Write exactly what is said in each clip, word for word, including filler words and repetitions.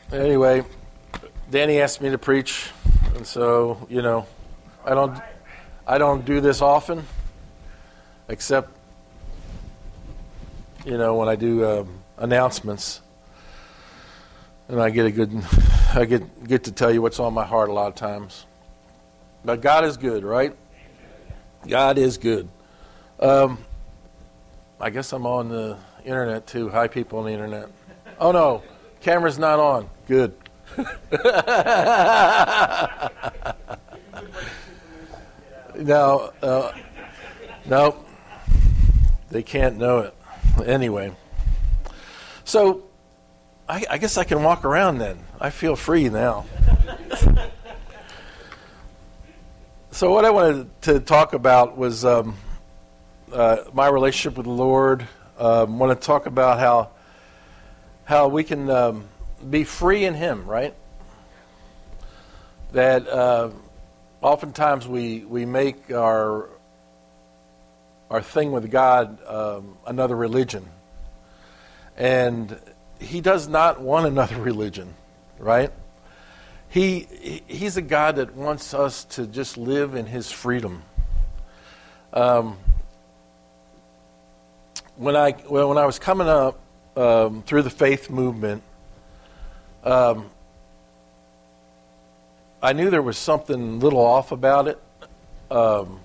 Anyway, Danny asked me to preach, and so, you know, I don't I don't do this often, except, you know, when I do um, announcements, and I get a good I get get to tell you what's on my heart a lot of times. But God is good, right? God is good. Um, I guess I'm on the internet too. Hi, people on the internet. Oh no, camera's not on. Good. no, uh, no, they can't know it. Anyway, so I, I guess I can walk around then. I feel free now. So what I wanted to talk about was um, uh, my relationship with the Lord. I um, want to talk about how how we can um, be free in Him, right? That uh, oftentimes we we make our our thing with God um, another religion, and He does not want another religion, right? He he's a God that wants us to just live in His freedom. Um, when I when I was coming up um, through the faith movement, um, I knew there was something a little off about it, um,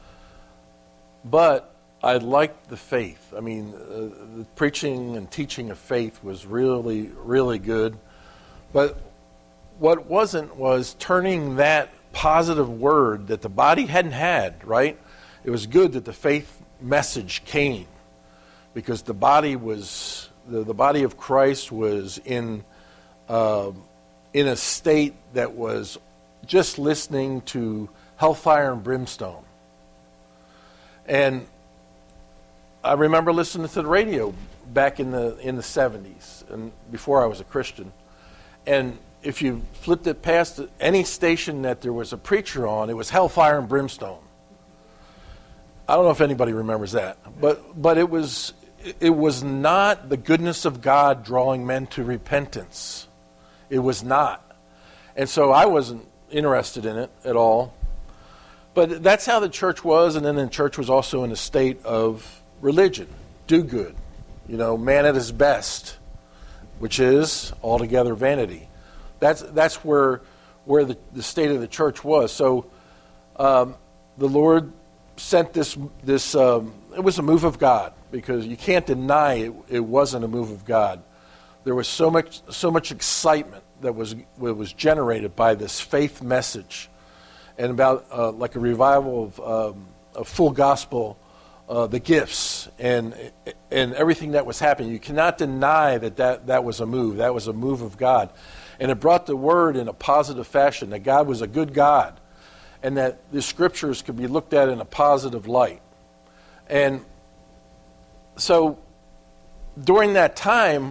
but I liked the faith. I mean, uh, the preaching and teaching of faith was really, really good, but what wasn't was turning that positive word that the body hadn't had, right? It was good that the faith message came because the body was, the, the body of Christ was in, uh, in a state that was just listening to hellfire and brimstone. And I remember listening to the radio back in the, in the seventies and before I was a Christian. And if you flipped it past any station that there was a preacher on, it was hellfire and brimstone. I don't know if anybody remembers that, but but it was it was not the goodness of God drawing men to repentance. It was not, and so I wasn't interested in it at all. But that's how the church was, and then the church was also in a state of religion, do good, you know, man at his best, which is altogether vanity. That's that's where where the, the state of the church was. So um, the Lord sent this this. Um, it was a move of God because you can't deny it, it wasn't a move of God. There was so much so much excitement that was that was generated by this faith message, and about uh, like a revival of um, a full gospel, uh, the gifts and and everything that was happening. You cannot deny that, that that was a move. That was a move of God. And it brought the word in a positive fashion, that God was a good God, and that the scriptures could be looked at in a positive light. And so during that time,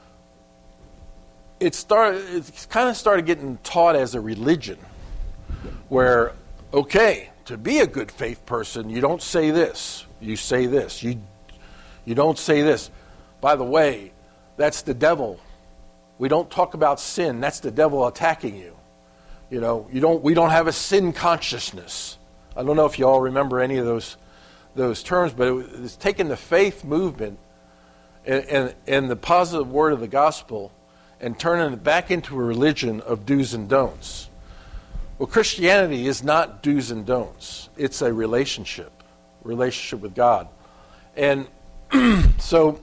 it started. It kind of started getting taught as a religion, where, okay, to be a good faith person, you don't say this, you say this. You, you don't say this. By the way, that's the devil. We don't talk about sin. That's the devil attacking you. You know, you don't. We don't have a sin consciousness. I don't know if you all remember any of those those terms, but it was taking the faith movement and, and, and the positive word of the gospel and turning it back into a religion of do's and don'ts. Well, Christianity is not do's and don'ts. It's a relationship, relationship with God. And so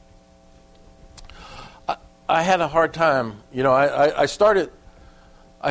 I, I had a hard time. You know, I, I, I started... I,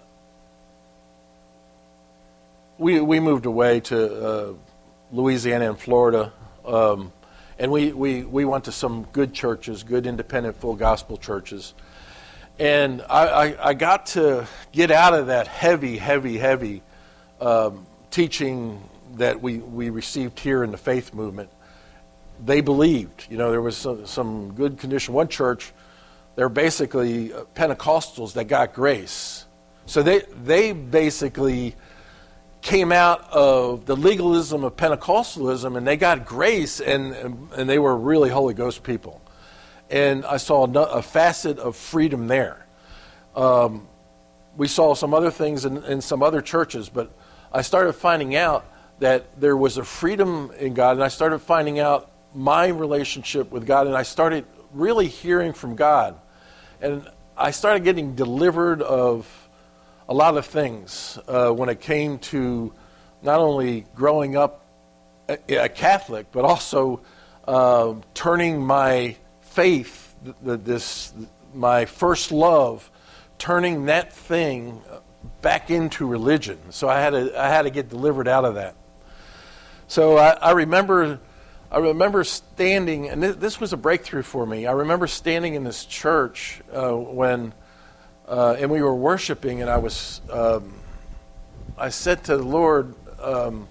we we moved away to uh, Louisiana and Florida, um, and we, we, we went to some good churches, good independent full gospel churches. And I, I, I got to get out of that heavy, heavy, heavy um, teaching that we, we received here in the faith movement. They believed. You know, there was some, some good condition. One church, they're basically Pentecostals that got grace. So they they basically came out of the legalism of Pentecostalism, and they got grace, and and they were really Holy Ghost people. And I saw a facet of freedom there. Um, we saw some other things in, in some other churches, but I started finding out that there was a freedom in God, and I started finding out my relationship with God, and I started really hearing from God. And I started getting delivered of a lot of things uh, when it came to not only growing up a, a Catholic, but also uh, turning my faith, th- th- this my first love, turning that thing back into religion. So I had to I had to get delivered out of that. So I, I remember I remember standing, and this, this was a breakthrough for me. I remember standing in this church uh, when, uh, and we were worshiping, and I was, um, I said to the Lord, um,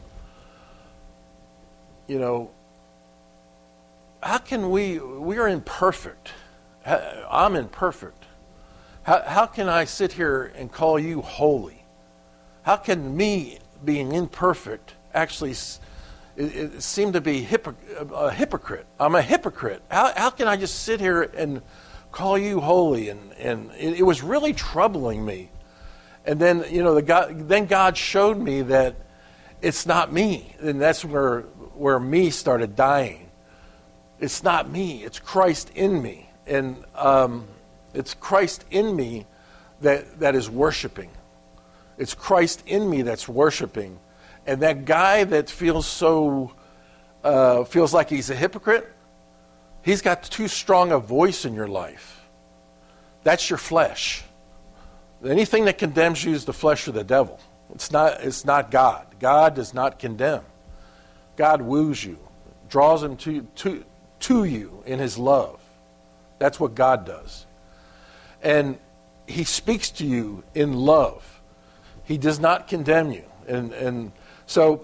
you know, how can we? We are imperfect. I'm imperfect. How, how can I sit here and call you holy? How can me being imperfect actually? It, it seemed to be hypocr- a hypocrite. I'm a hypocrite. How, how can I just sit here and call you holy? And, and it, it was really troubling me. And then, you know, the God, then God showed me that it's not me. And that's where, where me started dying. It's not me. It's Christ in me. And um, it's Christ in me that, that is worshiping. It's Christ in me that's worshiping. And that guy that feels so, uh, feels like he's a hypocrite, he's got too strong a voice in your life. That's your flesh. Anything that condemns you is the flesh of the devil. It's not, it's not God. God does not condemn. God woos you, draws him to, to, to you in his love. That's what God does. And he speaks to you in love. He does not condemn you. And, and so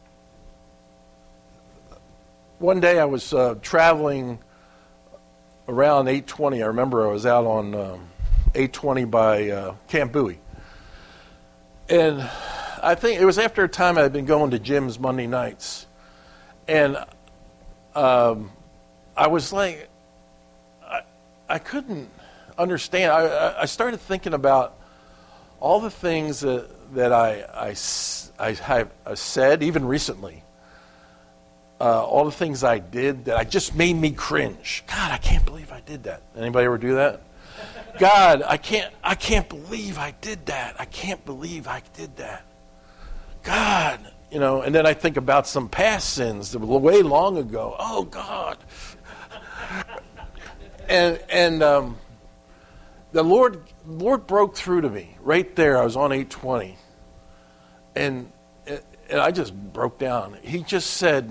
one day I was uh, traveling around eight twenty. I remember I was out on um, eight twenty by uh, Camp Bowie. And I think it was after a time I had been going to gyms Monday nights. And um, I was like, I, I couldn't understand. I, I started thinking about all the things that, that I, I, I have said, even recently. Uh, all the things I did that I just made me cringe. God, I can't believe I did that. Anybody ever do that? God, I can't I can't believe I did that. I can't believe I did that. God, you know, and then I think about some past sins that were way long ago. Oh, God. and and um, the Lord Lord broke through to me right there. I was on eight twenty. And, and I just broke down. He just said,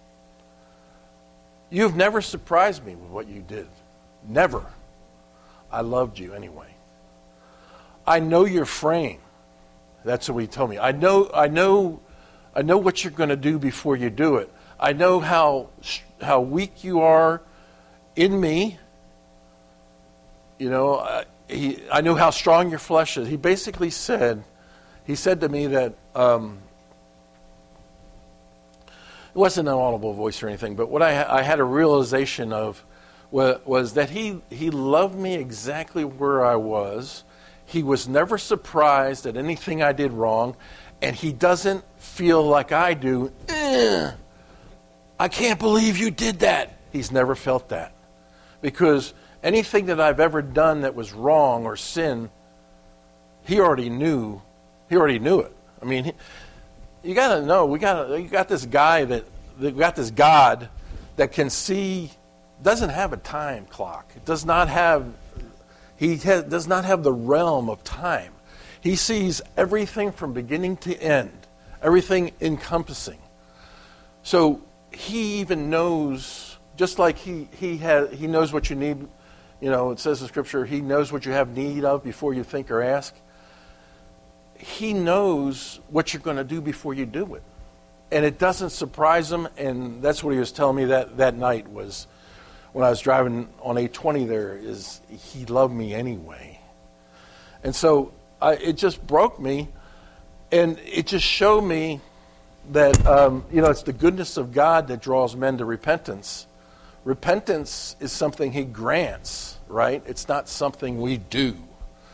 "You've never surprised me with what you did. Never. I loved you anyway. I know your frame." That's what he told me. I know, I know, I know what you're going to do before you do it. I know how how weak you are in me. You know, I, he, I know how strong your flesh is. He basically said, he said to me that um, it wasn't an audible voice or anything, but what I, I had a realization of was, was that he he loved me exactly where I was. He was never surprised at anything I did wrong, and he doesn't feel like I do. Eh, I can't believe you did that. He's never felt that. Because anything that I've ever done that was wrong or sin, he already knew. He already knew it. I mean, he, you got to know, we got you got this guy that, we got this God that can see, doesn't have a time clock. It does not have, he has, does not have the realm of time. He sees everything from beginning to end, everything encompassing. So he even knows, just like he he has, he knows what you need. You know, it says in Scripture, he knows what you have need of before you think or ask. He knows what you're going to do before you do it. And it doesn't surprise him, and that's what he was telling me that, that night was when I was driving on eight twenty there, is he loved me anyway. And so I, it just broke me, and it just showed me that, um, you know, it's the goodness of God that draws men to repentance. Repentance is something he grants, right? It's not something we do.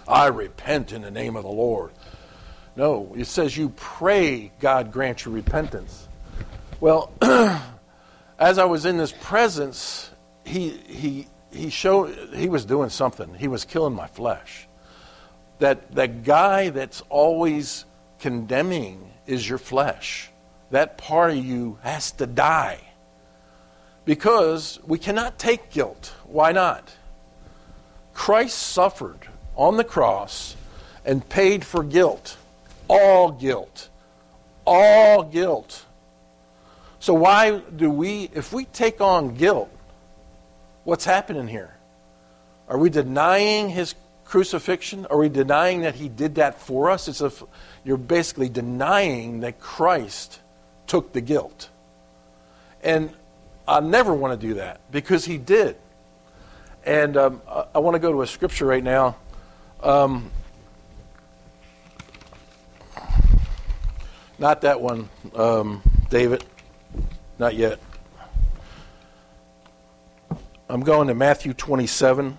I repent in the name of the Lord. No, it says you pray God grant you repentance. Well, as I was in this presence, he he he showed he was doing something. He was killing my flesh. That that guy that's always condemning is your flesh. That part of you has to die. Because we cannot take guilt. Why not? Christ suffered on the cross and paid for guilt. All guilt. All guilt. So why do we, if we take on guilt, what's happening here? Are we denying his crucifixion? Are we denying that he did that for us? It's a, you're basically denying that Christ took the guilt. And I never want to do that because he did. And um, I, I want to go to a scripture right now. Um, not that one, um, David. Not yet. I'm going to Matthew twenty-seven.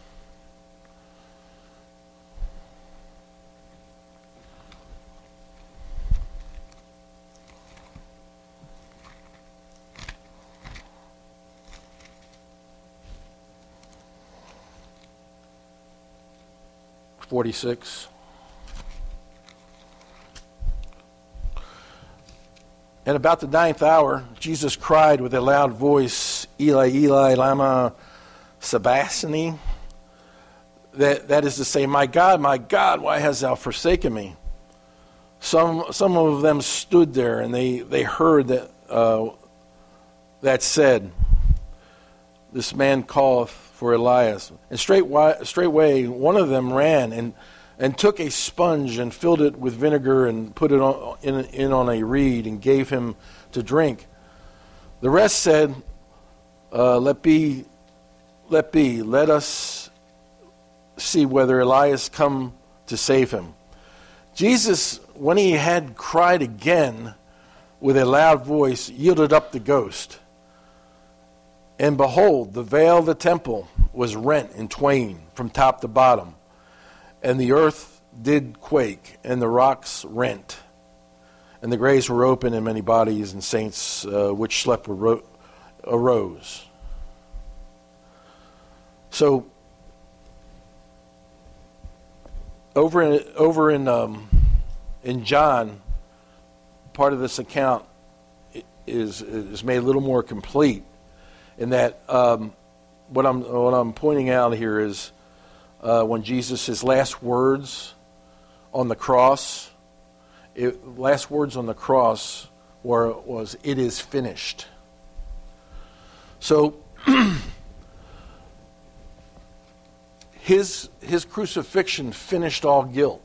forty-six. And about the ninth hour, Jesus cried with a loud voice, Eli, Eli, lama sabachthani. That, that is to say, my God, my God, why hast thou forsaken me? Some some of them stood there, and they, they heard that uh, that said, this man calleth for Elias. And straightway, straightway one of them ran and and took a sponge and filled it with vinegar and put it on, in, in on a reed and gave him to drink. The rest said, uh, let be, let be, let us see whether Elias come to save him. Jesus, when he had cried again with a loud voice, yielded up the ghost. And behold, the veil of the temple was rent in twain from top to bottom. And the earth did quake, and the rocks rent. And the graves were open, and many bodies and saints uh, which slept were arose. So, over in, over in, um, in John, part of this account is, is made a little more complete. In that, um, what I'm what I'm pointing out here is uh, when Jesus, his last words on the cross, it, last words on the cross were was "It is finished." So his his crucifixion finished all guilt.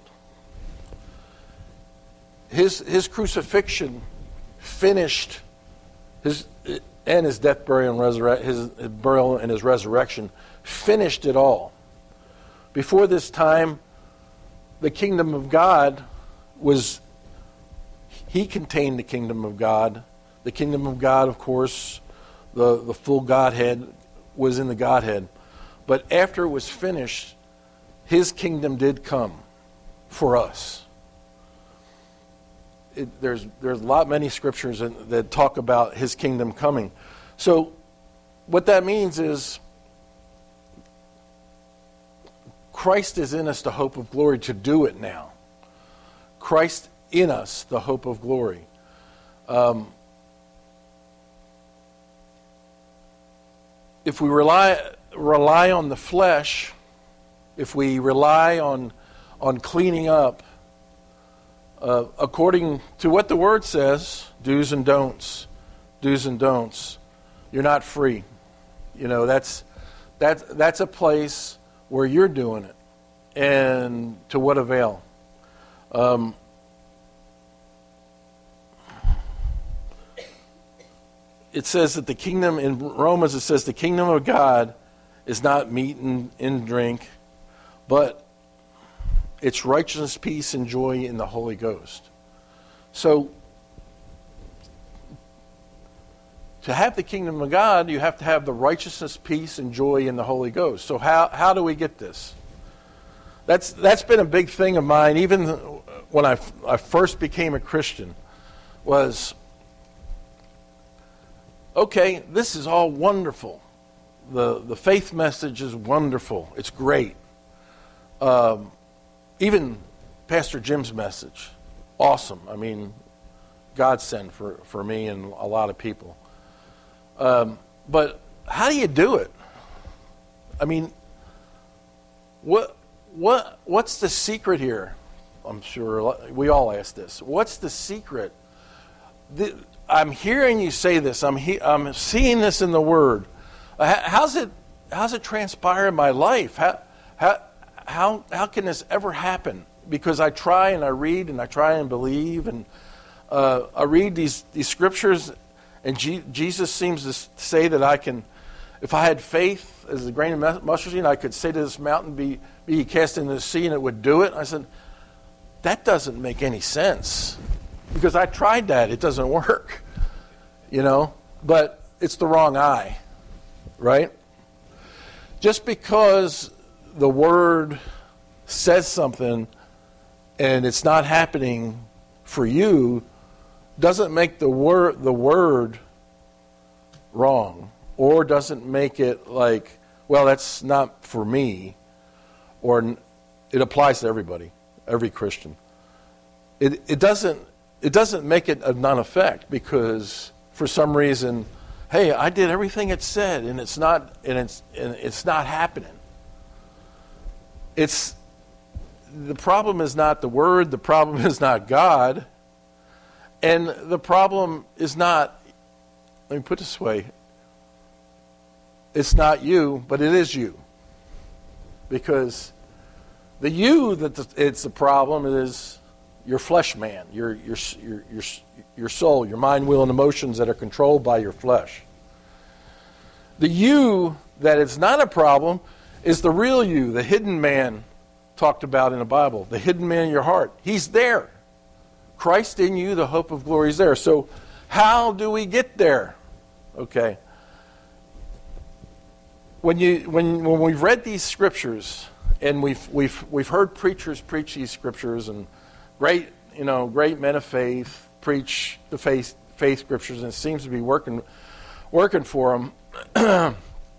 His his crucifixion finished his. And his death, burial, and resurrection, his, his burial and his resurrection finished it all. Before this time, the kingdom of God was, he contained the kingdom of God. The kingdom of God, of course, the, the full Godhead was in the Godhead. But after it was finished, his kingdom did come for us. It, there's there's a lot many scriptures in, that talk about his kingdom coming. So what that means is Christ is in us, the hope of glory, to do it now. Christ in us, the hope of glory. Um, if we rely rely on the flesh, if we rely on on cleaning up, Uh, according to what the Word says, do's and don'ts, do's and don'ts, you're not free. You know, that's that, that's a place where you're doing it. And to what avail? Um, it says that the kingdom, in Romans it says the kingdom of God is not meat and, and drink, but it's righteousness, peace, and joy in the Holy Ghost. So, to have the kingdom of God, you have to have the righteousness, peace, and joy in the Holy Ghost. So how, how do we get this? That's that's been a big thing of mine, even when I, I first became a Christian, was, okay, this is all wonderful. The the faith message is wonderful. It's great. Um, even Pastor Jim's message, awesome. I mean, godsend for, for me and a lot of people. Um, but how do you do it? I mean, what what what's the secret here? I'm sure we all ask this. What's the secret? The, I'm hearing you say this. I'm he, I'm seeing this in the Word. How's it how's it transpire in my life? How how how how can this ever happen? Because I try and I read and I try and believe and uh, I read these these scriptures, and G- Jesus seems to say that I can, if I had faith as a grain of mustard seed, I could say to this mountain, "Be be cast into the sea," and it would do it. I said, that doesn't make any sense, because I tried that. It doesn't work, you know. But it's the wrong eye. Right? Just because the Word says something and it's not happening for you doesn't make the word the word wrong, or doesn't make it like, well, that's not for me, or it applies to everybody, every Christian. It it doesn't it doesn't make it a non-effect, because for some reason, hey, I did everything it said, and it's not, and it's, and it's not happening. It's the problem is not the Word. The problem is not God, and the problem is not. Let me put it this way: it's not you, but it is you, because the you that the, it's the problem is your flesh man, your your your your your soul, your mind, will, and emotions that are controlled by your flesh. The you that it's not a problem is the real you, the hidden man talked about in the Bible, the hidden man in your heart. He's there. Christ in you, the hope of glory, is there. So how do we get there? Okay. When you when when we've read these scriptures, and we've we've we've heard preachers preach these scriptures, and great, you know, great men of faith preach the faith faith scriptures, and it seems to be working working for them.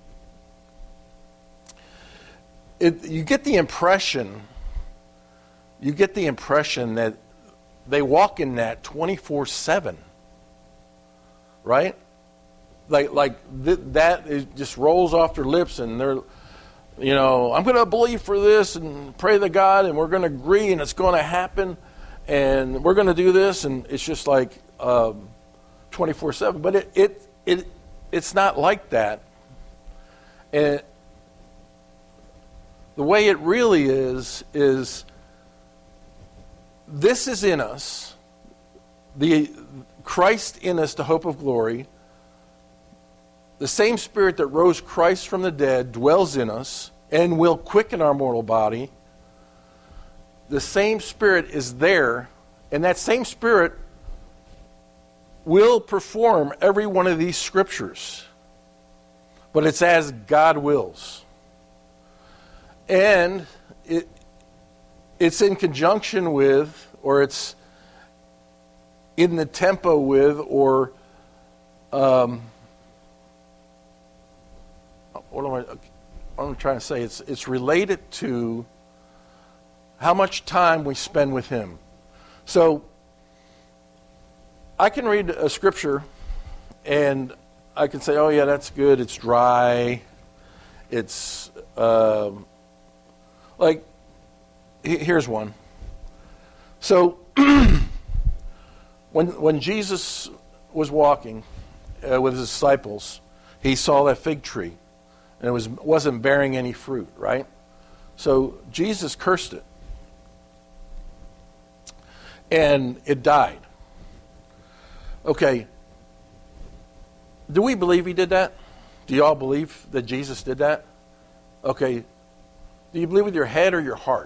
It, you get the impression, you get the impression that they walk in that twenty-four seven, right? Like like th- that is, just rolls off their lips, and they're, you know, I'm going to believe for this and pray to God, and we're going to agree, and it's going to happen, and we're going to do this, and it's just like um, twenty-four seven. But it, it it it's not like that. And the way it really is, is this is in us, the Christ in us, the hope of glory. The same Spirit that rose Christ from the dead dwells in us and will quicken our mortal body. The same Spirit is there, and that same Spirit will perform every one of these scriptures. But it's as God wills. And it it's in conjunction with, or it's in the tempo with, or um, what am I? What am I trying to say? It's it's related to how much time we spend with Him. So I can read a scripture, and I can say, "Oh yeah, that's good. It's dry. It's." Um, Like, here's one. So, when when Jesus was walking uh, with his disciples, he saw that fig tree, and it was wasn't bearing any fruit, right? So Jesus cursed it, and it died. Okay. Do we believe he did that? Do you all believe that Jesus did that? Okay. Do you believe with your head or your heart?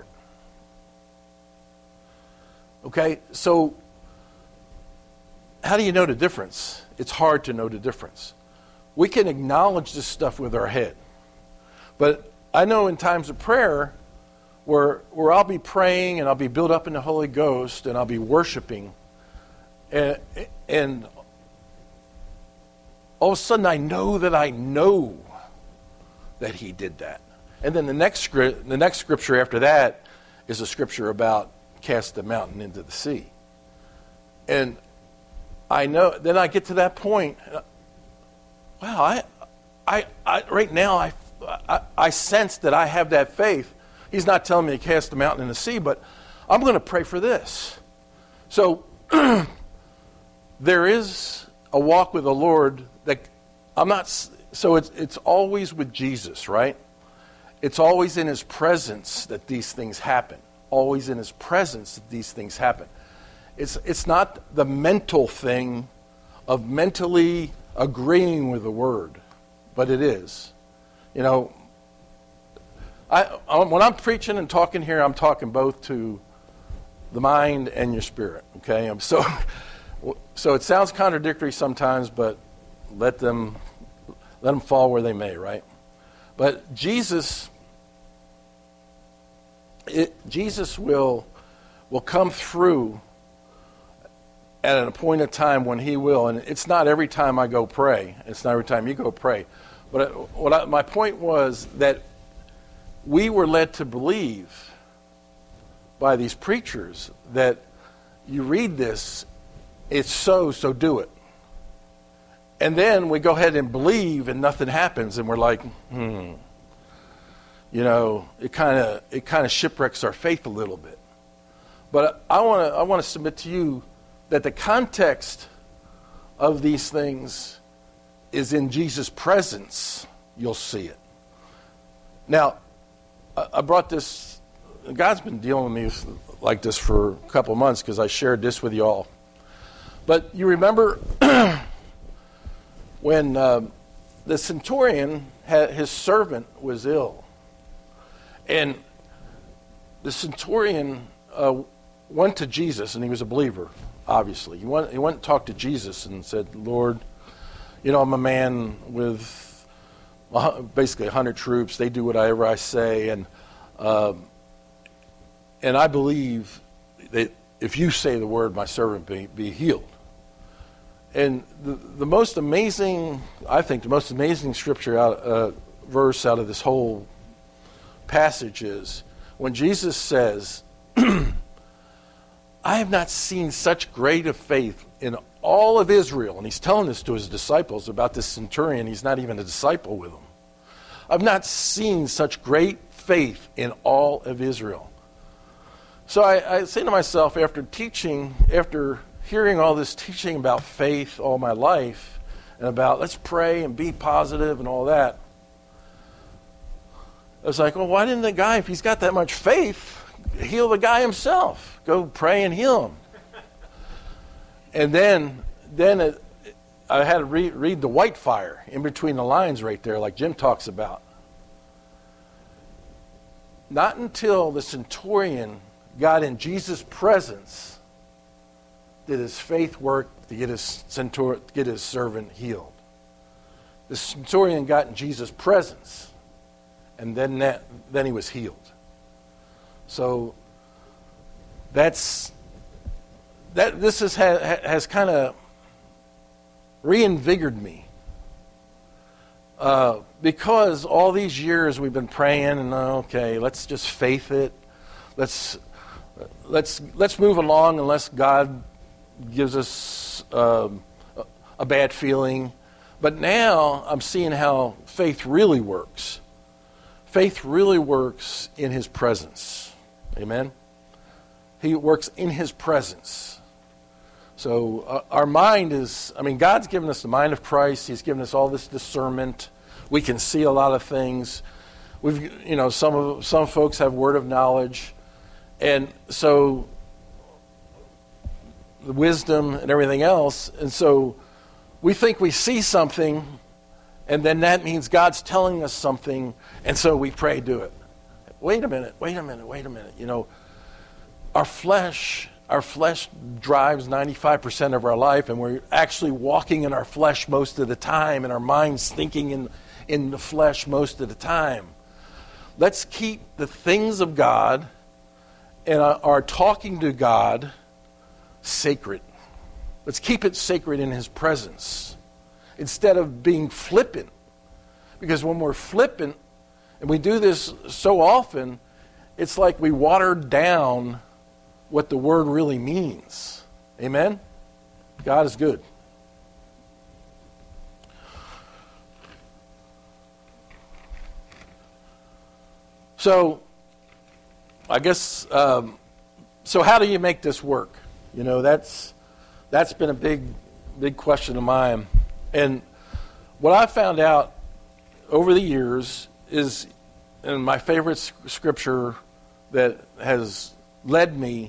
Okay, so how do you know the difference? It's hard to know the difference. We can acknowledge this stuff with our head. But I know in times of prayer, where where I'll be praying and I'll be built up in the Holy Ghost and I'll be worshiping, and and all of a sudden I know that I know that He did that. And then the next script, the next scripture after that is a scripture about cast the mountain into the sea. And I know, then I get to that point. Wow, I, I, I right now I, I, I sense that I have that faith. He's not telling me to cast the mountain in the sea, but I'm going to pray for this. So there is a walk with the Lord that I'm not. So it's it's always with Jesus, right? It's always in His presence that these things happen. Always in His presence that these things happen. It's it's not the mental thing of mentally agreeing with the Word, but it is. You know, I, I when I'm preaching and talking here, I'm talking both to the mind and your spirit. Okay, I'm so so it sounds contradictory sometimes, but let them let them fall where they may, right? But Jesus, it, Jesus will will come through at an appointed time when He will, and it's not every time I go pray. It's not every time you go pray. But what I, my point was that we were led to believe by these preachers that you read this, it's so, so do it. And then we go ahead and believe and nothing happens, and we're like, hmm. You know, it kind of it kind of shipwrecks our faith a little bit. But I want to I want to submit to you that the context of these things is in Jesus' presence. You'll see it. Now, I brought this. God's been dealing with me like this for a couple of months because I shared this with you all. But you remember when uh, the centurion, had, his servant was ill. And the centurion uh, went to Jesus, and he was a believer, obviously. He went, he went and talked to Jesus and said, Lord, you know, I'm a man with basically one hundred troops. They do whatever I say. And uh, and I believe that if you say the word, my servant be, be healed. And the, the most amazing, I think, the most amazing scripture out, uh, verse out of this whole passage is when Jesus says, I have not seen such great a faith in all of Israel. And He's telling this to His disciples about this centurion. He's not even a disciple with them. I've not seen such great faith in all of Israel. So I, I say to myself, after teaching, after hearing all this teaching about faith all my life, and about let's pray and be positive and all that, I was like, well, why didn't the guy, if he's got that much faith, heal the guy himself? Go pray and heal him. And then then it, I had to re- read the white fire in between the lines right there, like Jim talks about. Not until the centurion got in Jesus' presence did his faith work to get his centur- to get his servant healed. The centurion got in Jesus' presence, and then that, then he was healed. So that's that. This is, has, has kind of reinvigorated me uh, because all these years we've been praying and okay, let's just faith it. Let's let's let's move along unless God gives us um, a bad feeling. But now I'm seeing how faith really works. Faith really works in His presence. Amen? He works in His presence. So uh, our mind is, I mean, God's given us the mind of Christ. He's given us all this discernment. We can see a lot of things. We've, you know, some of some folks have word of knowledge. And so the wisdom and everything else. And so we think we see something, and then that means God's telling us something, and so we pray, do it. Wait a minute, wait a minute, wait a minute. You know, our flesh, our flesh drives ninety-five percent of our life, and we're actually walking in our flesh most of the time, and our mind's thinking in, in the flesh most of the time. let's keep the things of God and our talking to God sacred. Let's keep it sacred in His presence instead of being flippant. Because when we're flippant, and we do this so often, it's like we water down what the word really means. Amen? God is good. So, I guess, um, so how do you make this work? You know, that's that's been a big, big question of mine. And what I found out over the years is, and my favorite scripture that has led me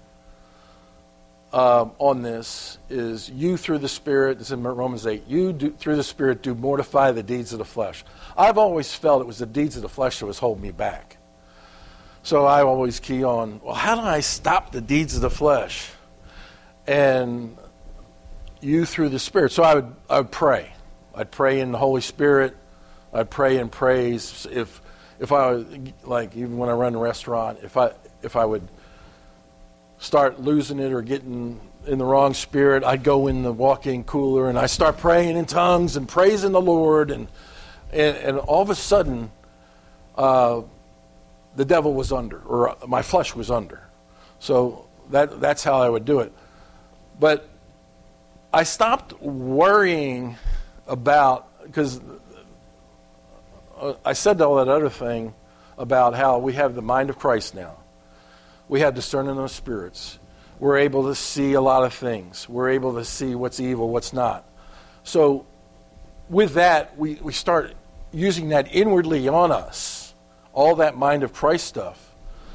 um, on this is, you through the Spirit, it's in Romans eight, you do, through the Spirit do mortify the deeds of the flesh. I've always felt it was the deeds of the flesh that was holding me back. So I always key on, well, how do I stop the deeds of the flesh? And you through the Spirit. So I would I would pray. I'd pray in the Holy Spirit. I'd pray in praise. If if I, like, even when I run a restaurant, if I if I would start losing it or getting in the wrong spirit, I'd go in the walk-in cooler and I start praying in tongues and praising the Lord, and and, and all of a sudden, uh, the devil was under, or my flesh was under. So that that's how I would do it. But I stopped worrying about, because I said all that other thing about how we have the mind of Christ now. We have discerning of spirits. We're able to see a lot of things. We're able to see what's evil, what's not. So with that, we, we start using that inwardly on us, all that mind of Christ stuff.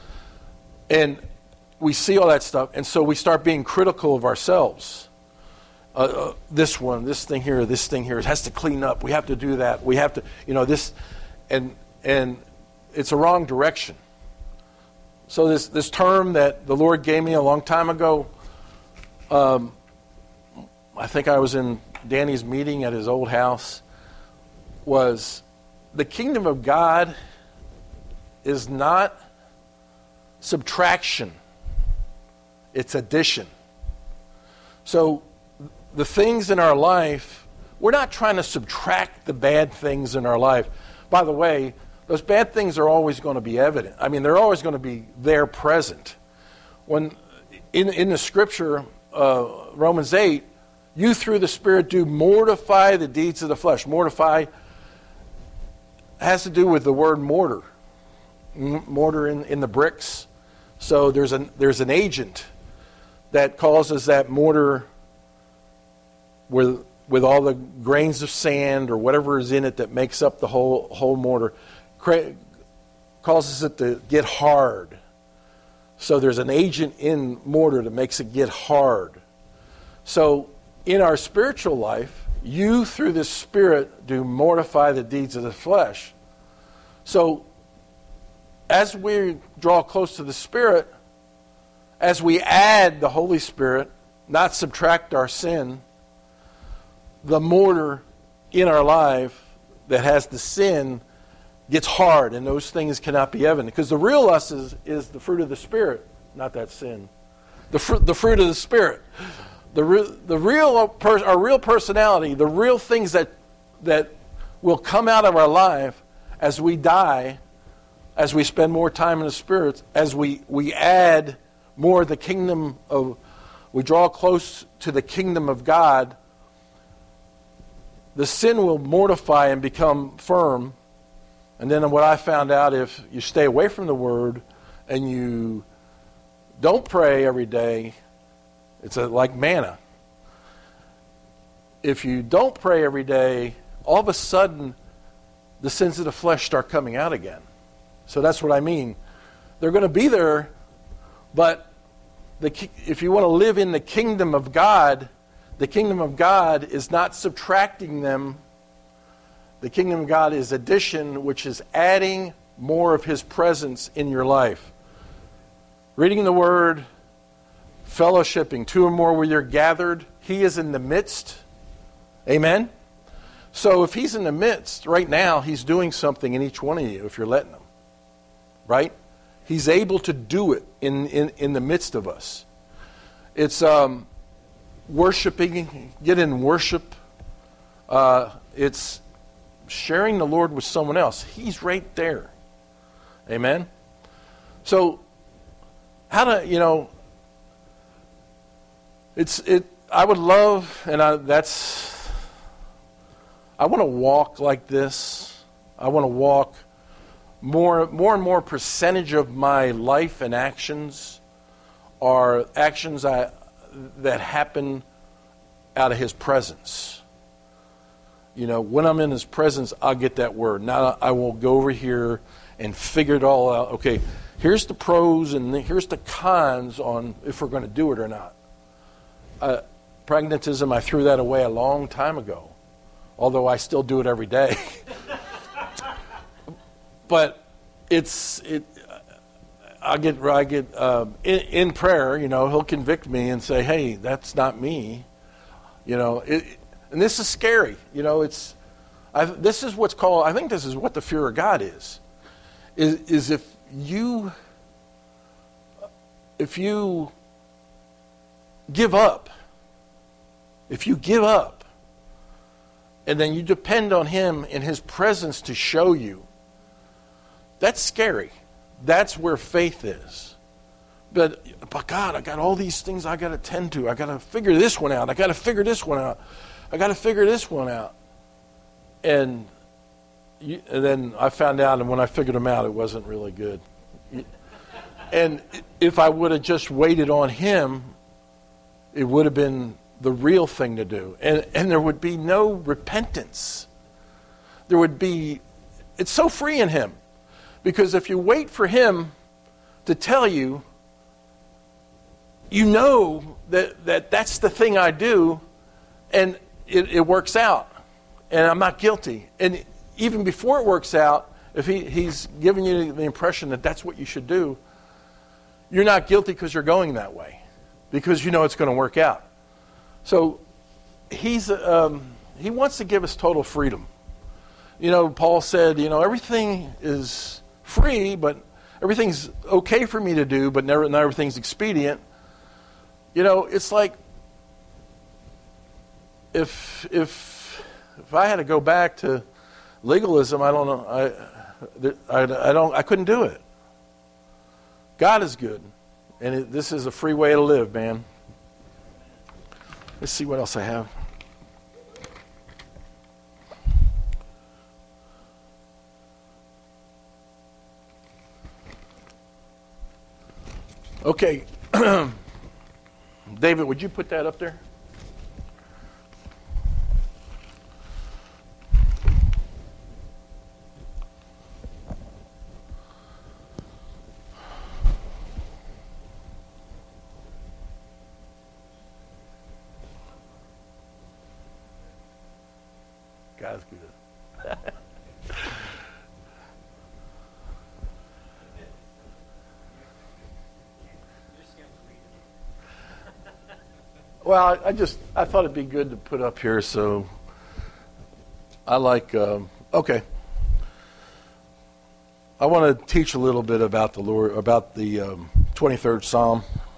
And we see all that stuff, and so we start being critical of ourselves. Uh, uh, this one, this thing here, this thing here, it has to clean up. We have to do that. We have to, you know, this, and and it's a wrong direction. So this this term that the Lord gave me a long time ago, um, I think I was in Danny's meeting at his old house, was the kingdom of God is not subtraction. It's addition. So the things in our life, we're not trying to subtract the bad things in our life. By the way, those bad things are always going to be evident. I mean, they're always going to be there present. When in in the scripture, uh, Romans eight, you through the Spirit do mortify the deeds of the flesh. Mortify has to do with the word mortar. Mortar in, in the bricks. So there's an there's an agent that causes that mortar with with all the grains of sand or whatever is in it that makes up the whole whole mortar, cra- causes it to get hard. So there's an agent in mortar that makes it get hard. So in our spiritual life, you through the Spirit do mortify the deeds of the flesh. So as we draw close to the Spirit, as we add the Holy Spirit, not subtract our sin, the mortar in our life that has the sin gets hard, and those things cannot be evident. Because the real us is, is the fruit of the Spirit, not that sin. The, fr- the fruit of the Spirit. The, re- the real per- our real personality, the real things that that will come out of our life as we die, as we spend more time in the Spirit, as we, we add more of the kingdom of, we draw close to the kingdom of God, the sin will mortify and become firm. And then what I found out, if you stay away from the Word and you don't pray every day, it's a, like manna. If you don't pray every day, all of a sudden the sins of the flesh start coming out again. So that's what I mean. They're going to be there, but the, if you want to live in the kingdom of God, the kingdom of God is not subtracting them. The kingdom of God is addition, which is adding more of His presence in your life. Reading the Word, fellowshipping, two or more where you're gathered, He is in the midst. Amen? So if He's in the midst, right now, He's doing something in each one of you if you're letting Him. right? He's able to do it in, in, in the midst of us. It's um, worshiping, get in worship. Uh, it's sharing the Lord with someone else. He's right there. Amen? So, how to, you know, it's, it, I would love, and I, that's, I want to walk like this. I want to walk more, more and more percentage of my life and actions are actions I, that happen out of His presence. You know, when I'm in His presence, I'll get that word. Now I will go over here and figure it all out. Okay, here's the pros and here's the cons on if we're going to do it or not. Uh, pragmatism, I threw that away a long time ago, although I still do it every day. But it's it. I get I get uh, in, in prayer. You know, He'll convict me and say, "Hey, that's not me." You know, it, and this is scary. You know, it's I, this is what's called. I think this is what the fear of God is. Is is if you if you give up, if you give up, and then you depend on Him in His presence to show you. That's scary. That's where faith is. But, but God, I got all these things I got to tend to. I got to figure this one out. I got to figure this one out. I got to figure this one out. And, you, and then I found out, and when I figured them out, it wasn't really good. And if I would have just waited on Him, it would have been the real thing to do. And, and there would be no repentance. There would be, it's so free in Him. Because if you wait for Him to tell you, you know that, that that's the thing I do, and it, it works out, and I'm not guilty. And even before it works out, if he, He's giving you the impression that that's what you should do, you're not guilty because you're going that way, because you know it's going to work out. So he's um, He wants to give us total freedom. You know, Paul said, you know, everything is free, but everything's okay for me to do, but never, not everything's expedient. You know, it's like if if if I had to go back to legalism, I don't know, I I, I don't I couldn't do it. God is good, and it, this is a free way to live, man. Let's see what else I have. Okay, David, would you put that up there? God's good. Well, I, I just, I thought it'd be good to put up here, so I like, um, okay. I want to teach a little bit about the Lord, about the um, twenty-third Psalm.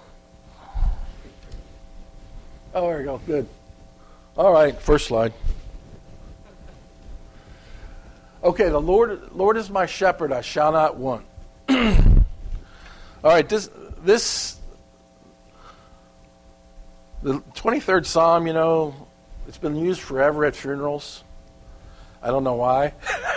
Oh, there you go, good. All right, first slide. Okay, the Lord, Lord is my shepherd, I shall not want. All right, this, this, the twenty-third Psalm, you know, it's been used forever at funerals. I don't know why.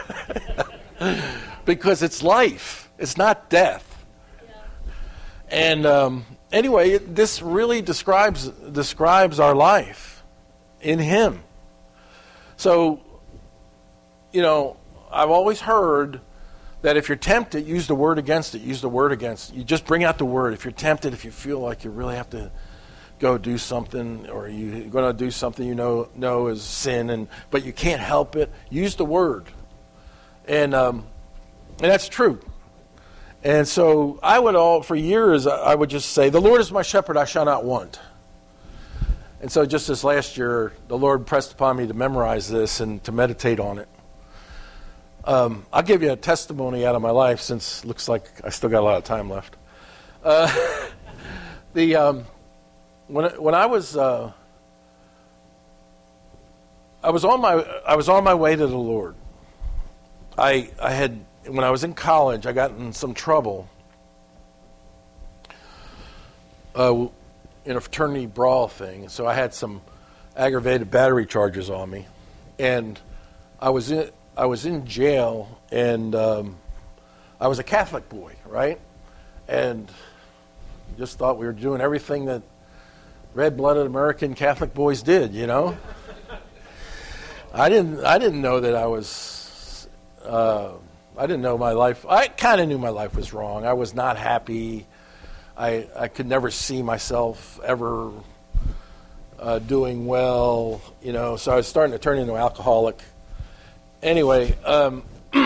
Because it's life. It's not death. Yeah. And um, anyway, it, this really describes describes our life in Him. So, you know, I've always heard that if you're tempted, use the word against it. Use the word against it. You just bring out the word. If you're tempted, if you feel like you really have to go do something, or you're going to do something you know know is sin, and but you can't help it, use the word. And um, and that's true. And so I would all, for years, I would just say, the Lord is my shepherd, I shall not want. And so just this last year, the Lord pressed upon me to memorize this and to meditate on it. Um, I'll give you a testimony out of my life since it looks like I still got a lot of time left. Uh, the um, when when I was uh, I was on my I was on my way to the Lord. I I had when I was in college, I got in some trouble uh, in a fraternity brawl thing. So I had some aggravated battery charges on me, and I was in. I was in jail, and um, I was a Catholic boy, right? And just thought we were doing everything that red-blooded American Catholic boys did, you know. I didn't. I didn't know that I was. Uh, I didn't know my life. I kind of knew my life was wrong. I was not happy. I I could never see myself ever uh, doing well, you know. So I was starting to turn into an alcoholic. Anyway, um,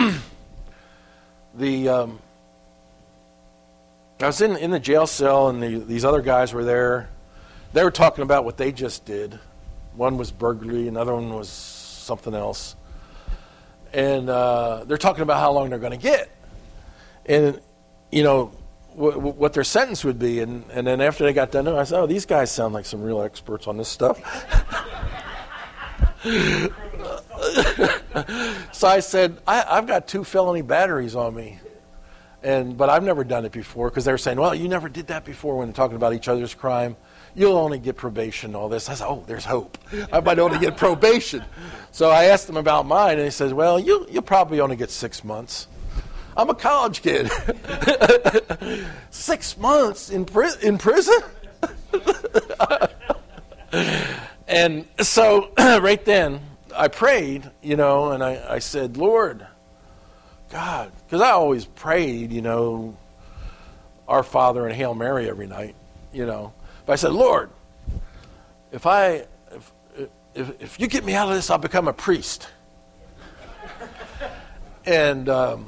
the um, I was in, in the jail cell, and the, these other guys were there. They were talking about what they just did. One was burglary, another one was something else. And uh, they're talking about how long they're going to get. And, you know, w- w- what their sentence would be. And, and then after they got done, I said, oh, these guys sound like some real experts on this stuff. So I said, I, I've got two felony batteries on me, and but I've never done it before, because they were saying, well, you never did that before when they're talking about each other's crime. You'll only get probation and all this. I said, oh, there's hope. I might only get probation. So I asked them about mine, and he says, well, you, you'll probably only get six months. I'm a college kid. Six months in, pri- in prison? And so right then, I prayed, you know, and I, I said, Lord, God, because I always prayed, you know, Our Father and Hail Mary every night, you know. But I said, Lord, if I, if, if, if you get me out of this, I'll become a priest. And um,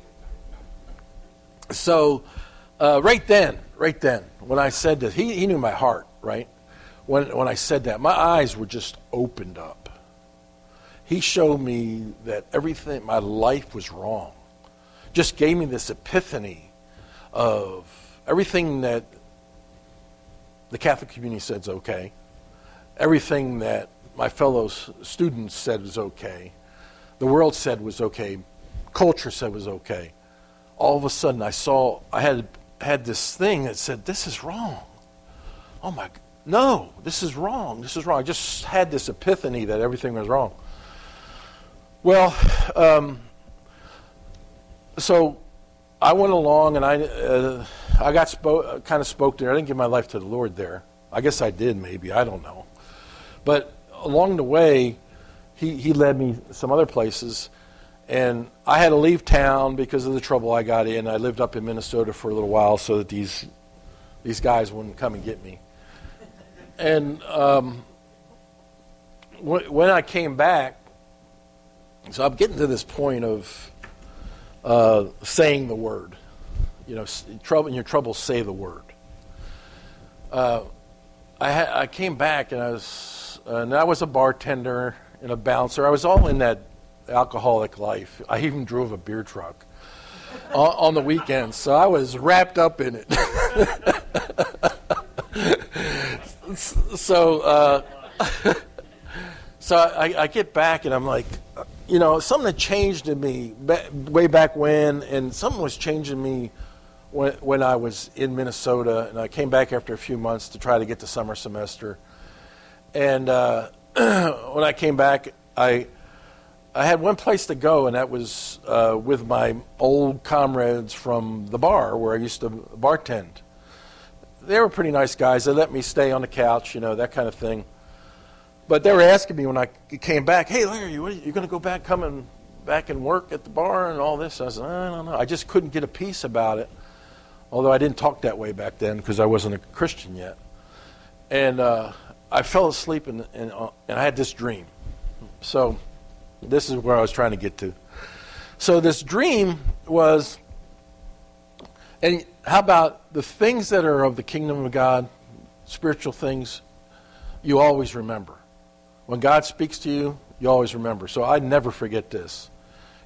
so uh, right then, right then, when I said that, he, he knew my heart, right? When when I said that, my eyes were just opened up. He showed me that everything, my life was wrong. Just gave me this epiphany of everything that the Catholic community said is okay, everything that my fellow students said was okay, the world said was okay, culture said was okay. All of a sudden, I saw, I had had this thing that said, this is wrong. Oh my, no, this is wrong. This is wrong. I just had this epiphany that everything was wrong. Well, um, so I went along, and I uh, I got spo- kind of spoke there. I didn't give my life to the Lord there. I guess I did, maybe. I don't know. But along the way, he, he led me some other places, and I had to leave town because of the trouble I got in. I lived up in Minnesota for a little while so that these these guys wouldn't come and get me. And um, when, when I came back, so I'm getting to this point of uh, saying the word. You know, trouble in your trouble, say the word. Uh, I, ha- I came back, and I was, uh, and I was a bartender and a bouncer. I was all in that alcoholic life. I even drove a beer truck on, on the weekends, so I was wrapped up in it. so, uh, so I, I get back, and I'm like, you know, something that changed in me way back when, and something was changing me when, when I was in Minnesota, and I came back after a few months to try to get the summer semester. And uh, when I came back, I I had one place to go, and that was uh, with my old comrades from the bar where I used to bartend. They were pretty nice guys. They let me stay on the couch, you know, that kind of thing. But they were asking me when I came back, hey, Larry, what are you, you going to go back, come and back and work at the bar and all this? I said, I don't know. I just couldn't get a peace about it, although I didn't talk that way back then because I wasn't a Christian yet. And uh, I fell asleep, and, and, uh, and I had this dream. So this is where I was trying to get to. So this dream was, and how about the things that are of the kingdom of God, spiritual things, you always remember. When God speaks to you, you always remember. So I never forget this.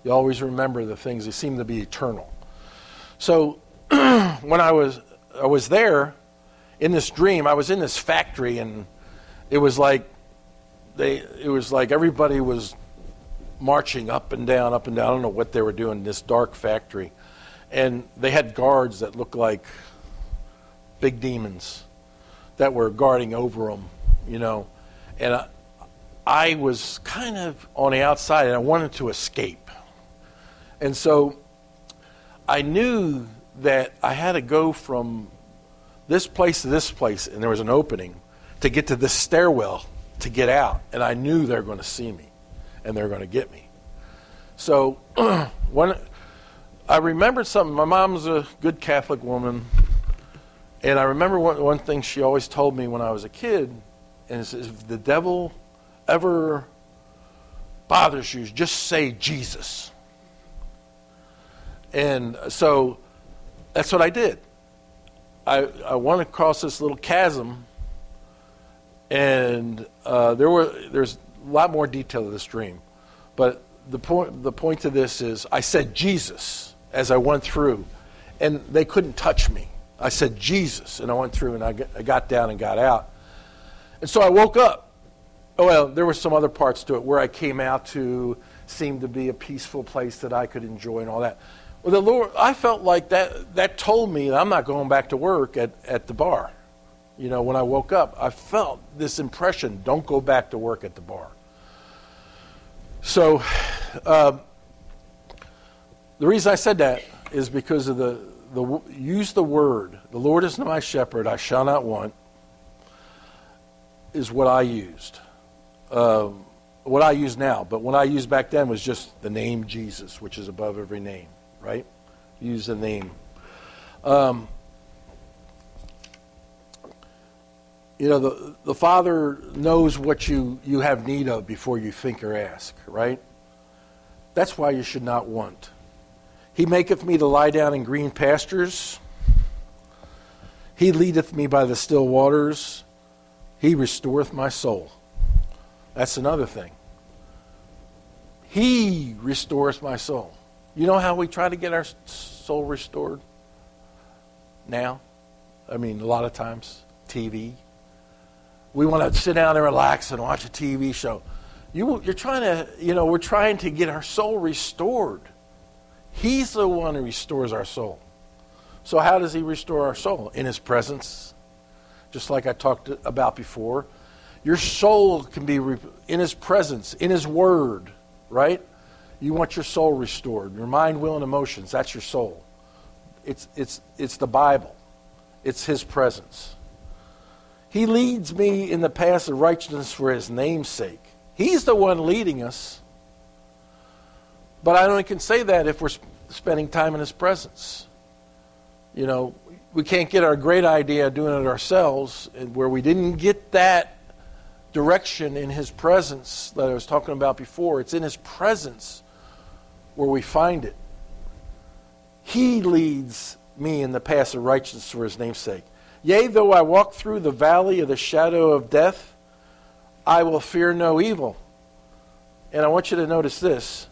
You always remember the things that seem to be eternal. So when I was I was there in this dream, I was in this factory, and it was like they it was like everybody was marching up and down, up and down. I don't know what they were doing in this dark factory. And they had guards that looked like big demons that were guarding over them, you know. And I, I was kind of on the outside, and I wanted to escape. And so I knew that I had to go from this place to this place, and there was an opening to get to this stairwell to get out. And I knew they were going to see me, and they were going to get me. So when I remembered something, my mom was a good Catholic woman, and I remember one, one thing she always told me when I was a kid, and it says, if the devil ever bothers you, just say Jesus. And so that's what I did. I, I went across this little chasm, and uh, there were there's a lot more detail to this dream. But the point the point to this is I said Jesus as I went through, and they couldn't touch me. I said Jesus, and I went through, and I got, I got down and got out. And so I woke up. Oh, well, there were some other parts to it where I came out to seemed to be a peaceful place that I could enjoy and all that. Well, the Lord, I felt like that that told me that I'm not going back to work at, at the bar. You know, when I woke up, I felt this impression, don't go back to work at the bar. So uh, the reason I said that is because of the, the use the word, the Lord is my shepherd, I shall not want, is what I used. Uh, what I use now, but what I used back then was just the name Jesus, which is above every name. Right? Use the name. Um, you know, the the Father knows what you, you have need of before you think or ask, right? That's why you should not want. He maketh me to lie down in green pastures. He leadeth me by the still waters. He restoreth my soul. That's another thing. He restores my soul. You know how we try to get our soul restored now? I mean, a lot of times, T V. We want to sit down and relax and watch a T V show. You, you're trying to, you know, we're trying to get our soul restored. He's the one who restores our soul. So how does he restore our soul? In his presence. Just like I talked about before. Your soul can be re- in his presence, in his word, right? You want your soul restored. Your mind, will, and emotions, that's your soul. It's, it's, it's the Bible. It's his presence. He leads me in the paths of righteousness for his name's sake. He's the one leading us. But I only can say that if we're sp- spending time in his presence. You know, we can't get our great idea doing it ourselves, where we didn't get that direction in his presence that I was talking about before. It's in his presence where we find it. He leads me in the paths of righteousness for his name's sake. Yea, though I walk through the valley of the shadow of death, I will fear no evil. And I want you to notice this.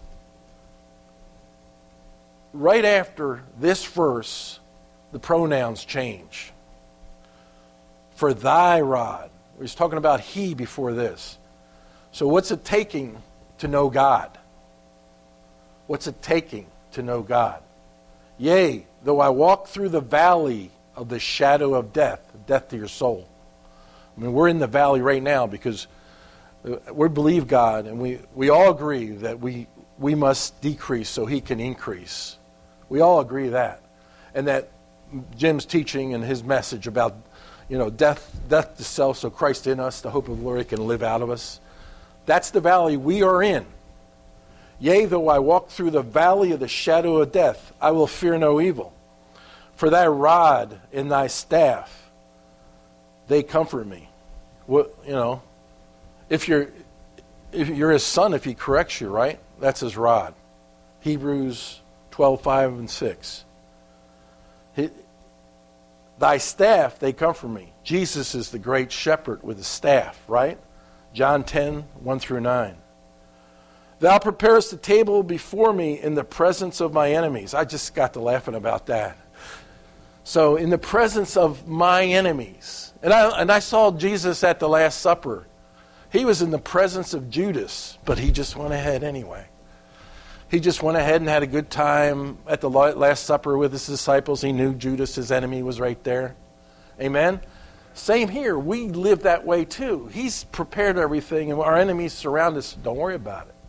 Right after this verse, the pronouns change. For thy rod. He's talking about he before this. So what's it taking to know God? What's it taking to know God? Yea, though I walk through the valley of the shadow of death, death to your soul. I mean, we're in the valley right now because we believe God, and we, we all agree that we, we must decrease so he can increase. We all agree that. And that Jim's teaching and his message about, you know, death, death to self, so Christ in us, the hope of glory can live out of us. That's the valley we are in. Yea, though I walk through the valley of the shadow of death, I will fear no evil. For thy rod and thy staff, they comfort me. Well, you know, if you're if you're his son, if he corrects you, right? That's his rod. Hebrews twelve, five and six. He, thy staff, they comfort me. Jesus is the great shepherd with the staff, right? John ten, one through nine. Thou preparest the table before me in the presence of my enemies. I just got to laughing about that. So in the presence of my enemies. And I, and I saw Jesus at the Last Supper. He was in the presence of Judas, but he just went ahead anyway. He just went ahead and had a good time at the Last Supper with his disciples. He knew Judas, his enemy, was right there. Amen? Same here. We live that way too. He's prepared everything, and our enemies surround us. Don't worry about it.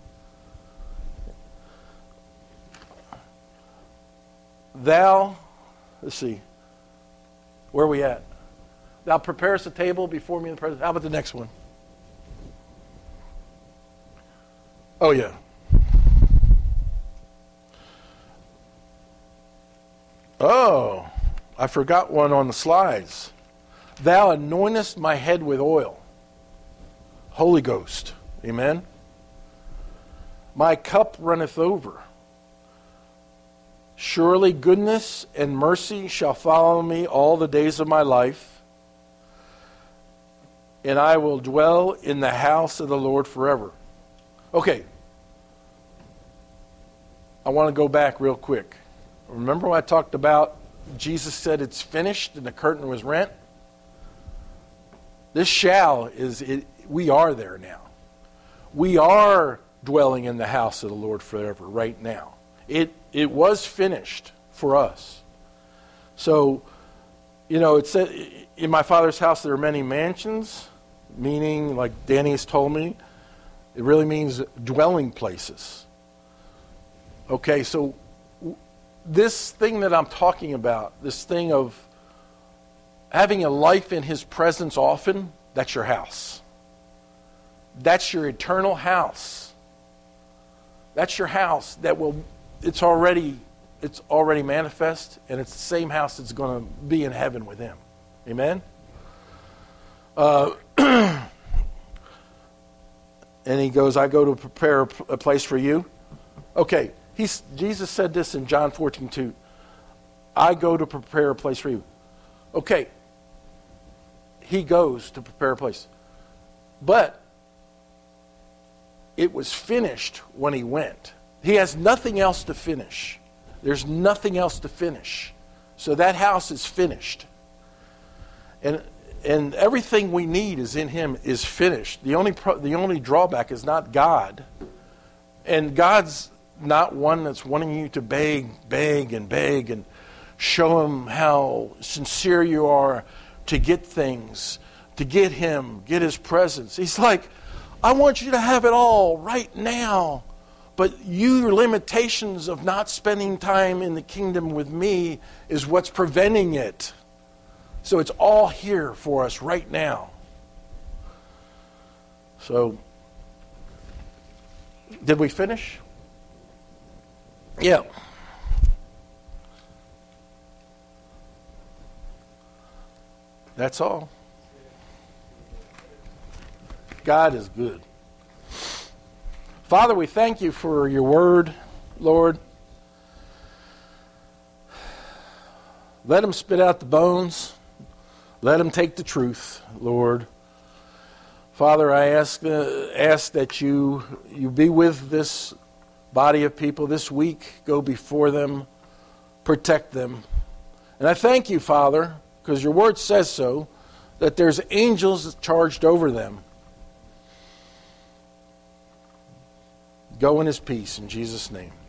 Thou, let's see, where are we at? Thou preparest a table before me in the presence. How about the next one? Oh, yeah. Oh, I forgot one on the slides. Thou anointest my head with oil. Holy Ghost. Amen. My cup runneth over. Surely goodness and mercy shall follow me all the days of my life, and I will dwell in the house of the Lord forever. Okay. I want to go back real quick. Remember when I talked about Jesus said it's finished and the curtain was rent? This shall is, it, we are there now. We are dwelling in the house of the Lord forever right now. It it was finished for us. So, you know, it said, in my Father's house there are many mansions, meaning, like Danny has told me, it really means dwelling places. Okay, so this thing that I'm talking about, this thing of having a life in His presence often, that's your house. That's your eternal house. That's your house that will, it's already, it's already manifest, and it's the same house that's going to be in heaven with Him. Amen? Uh, and He goes, I go to prepare a place for you. Okay. He's, Jesus said this in John fourteen two. I go to prepare a place for you. Okay. He goes to prepare a place. But it was finished when He went. He has nothing else to finish. There's nothing else to finish. So that house is finished. And and everything we need is in Him is finished. The only pro, the only drawback is not God. And God's not one that's wanting you to beg, beg, and beg and show Him how sincere you are to get things, to get Him, get His presence. He's like, I want you to have it all right now, but your limitations of not spending time in the kingdom with me is what's preventing it. So it's all here for us right now. So, did we finish? Yeah. That's all. God is good. Father, we thank you for your word, Lord. Let them spit out the bones. Let them take the truth, Lord. Father, I ask uh, ask that you you be with this body of people this week. Go before them. Protect them. And I thank you, Father, because your word says so, that there's angels charged over them. Go in His peace, in Jesus' name.